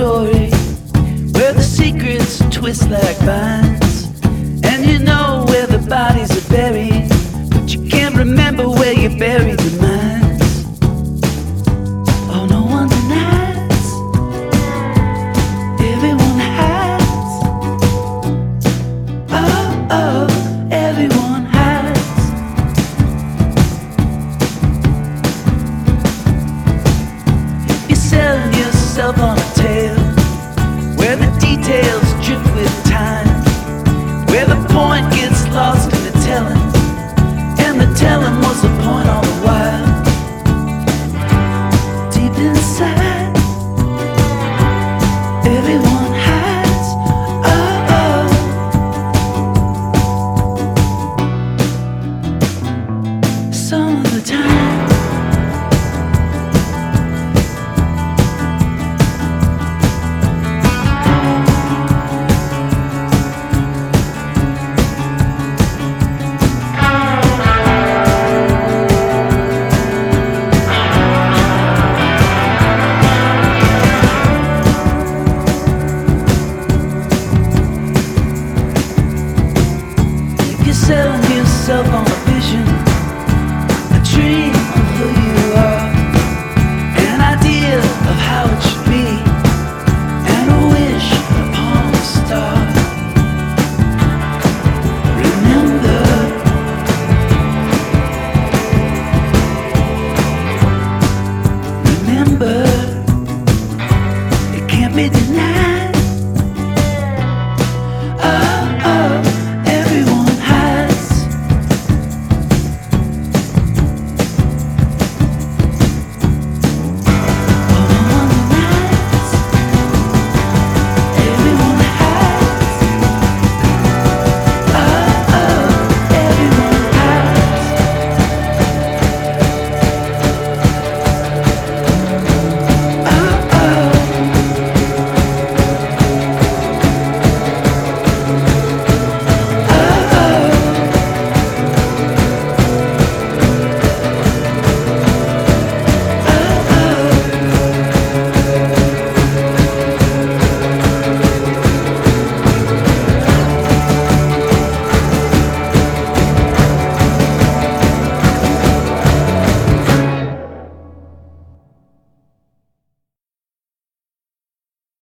story where the secrets twist like vines, and you know where the bodies are buried, but you can't remember where you buried the minds. Oh, no one denies, everyone hides. Oh, oh, everyone hides. You're selling yourself on a tale where the details drift with time, where the point gets lost in the telling, and the telling was the point all the while. Deep inside, everyone hides. Oh, oh. Some of the time. You're selling yourself on a vision, a dream of who you are, an idea of how it should be, and a wish upon a star. Remember, remember, it can't be denied.